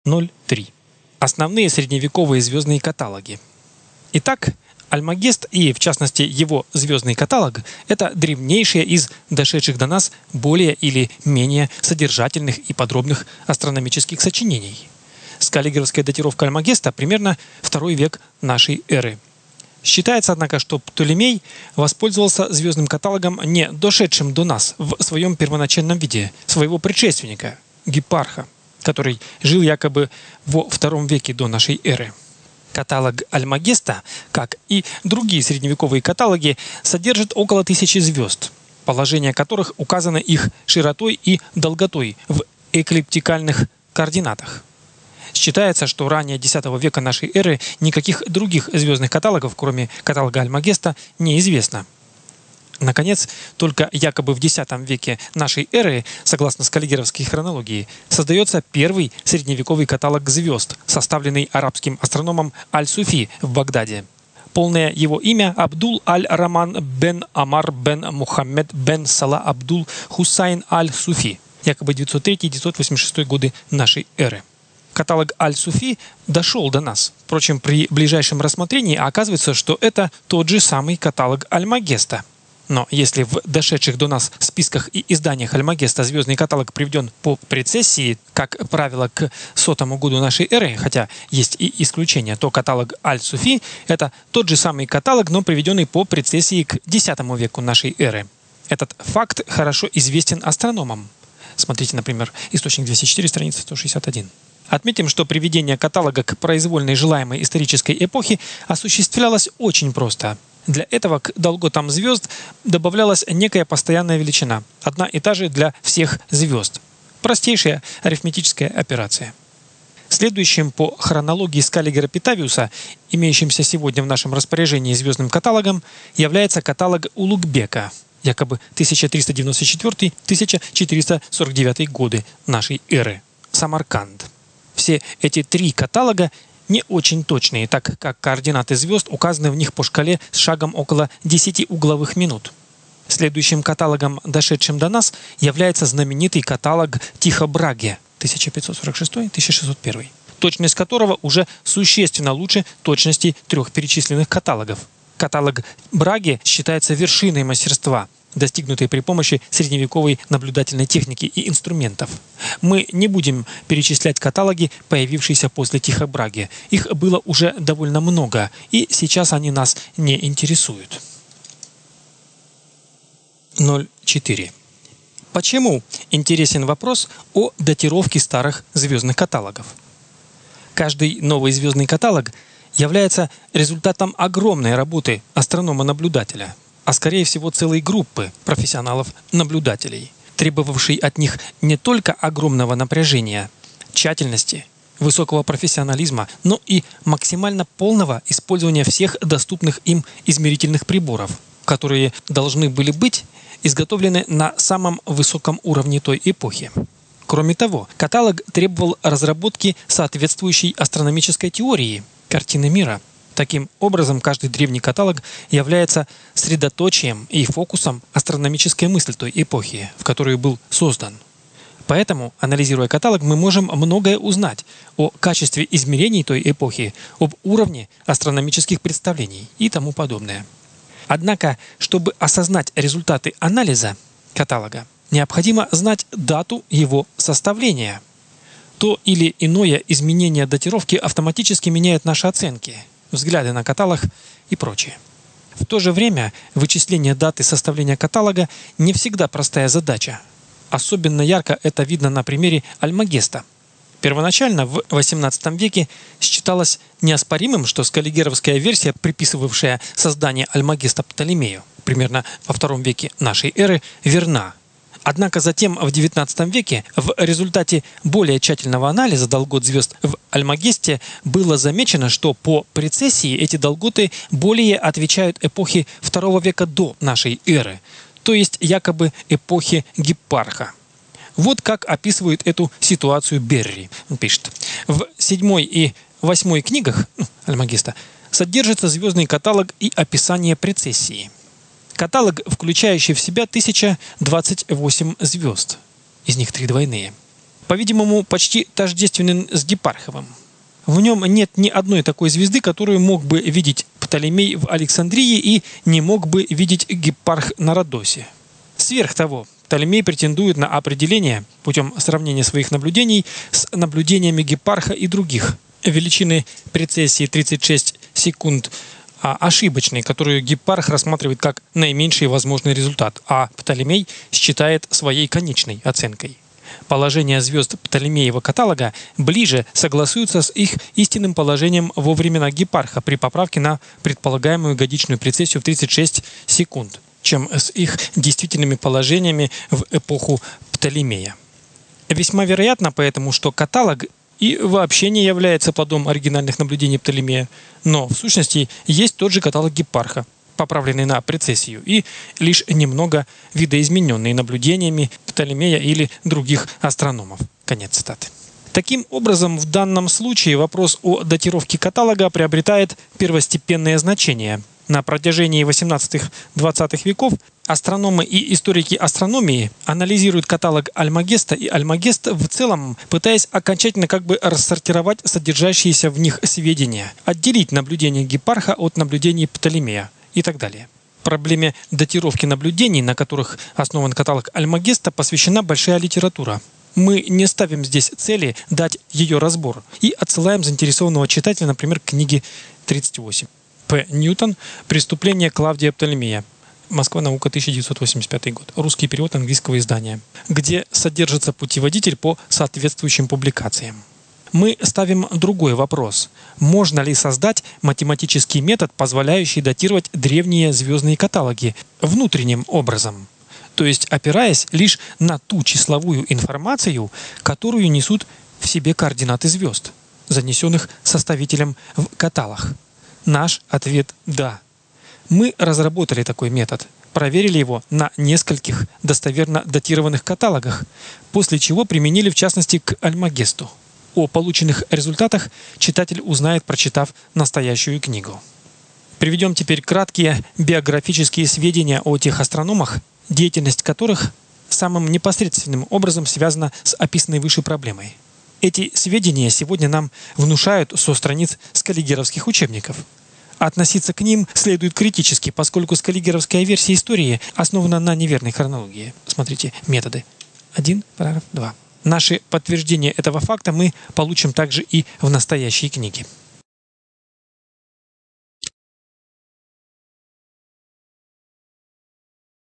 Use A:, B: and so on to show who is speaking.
A: 0.3. Основные средневековые звездные каталоги. Итак, Альмагест и, в частности, его звездный каталог – это древнейшие из дошедших до нас более или менее содержательных и подробных астрономических сочинений. Скаллигеровская датировка Альмагеста примерно II век нашей эры. Считается, однако, что Птолемей воспользовался звездным каталогом, не дошедшим до нас в своем первоначальном виде, своего предшественника Гиппарха, который жил якобы во II веке до нашей эры. Каталог Альмагеста, как и другие средневековые каталоги, содержит около 1000 звезд, положение которых указано их широтой и долготой в эклиптикальных координатах. Считается, что ранее X века нашей эры никаких других звездных каталогов, кроме каталога Альмагеста, неизвестно. Наконец, только якобы в X веке нашей эры, согласно скаллигеровской хронологии, создается первый средневековый каталог звезд, составленный арабским астрономом Аль-Суфи в Багдаде. Полное его имя – Абдул Аль-Раман бен Амар бен Мухаммед бен Сала Абдул Хусайн Аль-Суфи, якобы 903-986 годы нашей эры. Каталог Аль-Суфи дошел до нас. Впрочем, при ближайшем рассмотрении оказывается, что это тот же самый каталог Альмагеста. Но если в дошедших до нас списках и изданиях Альмагеста звездный каталог приведен по прецессии, как правило, к 100 году нашей эры, хотя есть и исключения, то каталог Аль-Суфи – это тот же самый каталог, но приведенный по прецессии к X веку нашей эры. Этот факт хорошо известен астрономам. Смотрите, например, источник 204, страница 161. Отметим, что приведение каталога к произвольной желаемой исторической эпохе осуществлялось очень просто. Для этого к долготам звезд добавлялась некая постоянная величина, одна и та же для всех звезд. Простейшая арифметическая операция. Следующим по хронологии Скаллигера Питавиуса, имеющимся сегодня в нашем распоряжении звездным каталогом, является каталог Улугбека, якобы 1394-1449 годы нашей эры, Самарканд. Все эти три каталога не очень точные, так как координаты звезд указаны в них по шкале с шагом около 10 угловых минут. Следующим каталогом, дошедшим до нас, является знаменитый каталог Тихо Браге 1546-1601, точность которого уже существенно лучше точности трех перечисленных каталогов. Каталог Браге считается вершиной мастерства, достигнутой при помощи средневековой наблюдательной техники и инструментов. Мы не будем перечислять каталоги, появившиеся после Тихо Браге. Их было уже довольно много, и сейчас они нас не интересуют. 0.4. Почему интересен вопрос о датировке старых звездных каталогов? Каждый новый звездный каталог является результатом огромной работы астронома-наблюдателя, а скорее всего целой группы профессионалов-наблюдателей, требовавшей от них не только огромного напряжения, тщательности, высокого профессионализма, но и максимально полного использования всех доступных им измерительных приборов, которые должны были быть изготовлены на самом высоком уровне той эпохи. Кроме того, каталог требовал разработки соответствующей астрономической теории, картины мира. Таким образом, каждый древний каталог является средоточием и фокусом астрономической мысли той эпохи, в которой был создан. Поэтому, анализируя каталог, мы можем многое узнать о качестве измерений той эпохи, об уровне астрономических представлений и тому подобное. Однако, чтобы осознать результаты анализа каталога, необходимо знать дату его составления. То или иное изменение датировки автоматически меняет наши оценки, взгляды на каталог и прочее. В то же время вычисление даты составления каталога не всегда простая задача. Особенно ярко это видно на примере Альмагеста. Первоначально в XVIII веке считалось неоспоримым, что скаллигеровская версия, приписывавшая создание Альмагеста Птолемею примерно во II веке нашей эры, верна. Однако затем в XIX веке в результате более тщательного анализа долгот звезд в Альмагесте было замечено, что по прецессии эти долготы более отвечают эпохе II века до нашей эры, то есть якобы эпохе Гиппарха. Вот как описывает эту ситуацию Берри. Он пишет: в 7 и 8 книгах Альмагеста содержится звездный каталог и описание прецессии. Каталог, включающий в себя 1028 звезд, из них 3 двойные. по-видимому, почти тождественен с Гипарховым. В нем нет ни одной такой звезды, которую мог бы видеть Птолемей в Александрии и не мог бы видеть Гиппарх на Родосе. Сверх того, Птолемей претендует на определение путем сравнения своих наблюдений с наблюдениями Гиппарха и других. Величины прецессии 36 секунд ошибочной, которую Гиппарх рассматривает как наименьший возможный результат, а Птолемей считает своей конечной оценкой. Положения звезд Птолемеева каталога ближе согласуются с их истинным положением во времена Гиппарха при поправке на предполагаемую годичную прецессию в 36 секунд, чем с их действительными положениями в эпоху Птолемея. Весьма вероятно поэтому, что каталог и вообще не является плодом оригинальных наблюдений Птолемея, но в сущности есть тот же каталог Гиппарха, поправленный на прецессию, и лишь немного видоизмененный наблюдениями Птолемея или других астрономов. Конец цитаты. Таким образом, в данном случае вопрос о датировке каталога приобретает первостепенное значение. На протяжении 18-20 веков астрономы и историки астрономии анализируют каталог Альмагеста и Альмагест в целом, пытаясь окончательно рассортировать содержащиеся в них сведения, отделить наблюдения Гиппарха от наблюдений Птолемея и так далее. Проблеме датировки наблюдений, на которых основан каталог Альмагеста, посвящена большая литература. Мы не ставим здесь цели дать ее разбор и отсылаем заинтересованного читателя, например, к книге 38. П. Ньютон. «Преступление Клавдия Птолемея». Москва. Наука. 1985 год. Русский перевод английского издания, где содержится путеводитель по соответствующим публикациям. Мы ставим другой вопрос. Можно ли создать математический метод, позволяющий датировать древние звездные каталоги внутренним образом? То есть опираясь лишь на ту числовую информацию, которую несут в себе координаты звезд, занесенных составителем в каталог. Наш ответ – да. Мы разработали такой метод, проверили его на нескольких достоверно датированных каталогах, после чего применили в частности к Альмагесту. О полученных результатах читатель узнает, прочитав настоящую книгу. Приведем теперь краткие биографические сведения о тех астрономах, деятельность которых самым непосредственным образом связана с описанной выше проблемой. Эти сведения сегодня нам внушают со страниц скаллигеровских учебников. Относиться к ним следует критически, поскольку скаллигеровская версия истории основана на неверной хронологии. Смотрите, методы. 1, параграф 2. Наши подтверждения этого факта мы получим также и в настоящей книге.